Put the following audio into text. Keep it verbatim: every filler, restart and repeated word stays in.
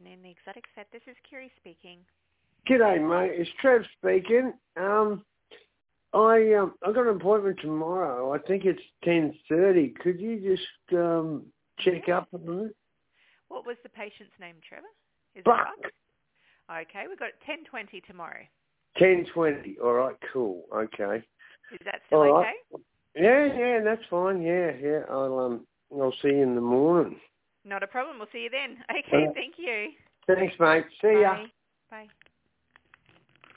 afternoon, the Exotic Vet. This is Kiri speaking. G'day, mate. It's Trev speaking. Um, I um, I got an appointment tomorrow. I think it's ten thirty. Could you just um check Yeah. up on it? What was the patient's name, Trevor? Is Buck. it Buck? Okay, we've got ten twenty tomorrow. ten twenty. All right. Cool. Okay. Is that still All okay? right. Yeah, yeah, that's fine. Yeah, yeah. I'll um, I'll see you in the morning. Not a problem. We'll see you then. Okay, Uh, thank you. thanks, mate. See ya. Bye. Bye.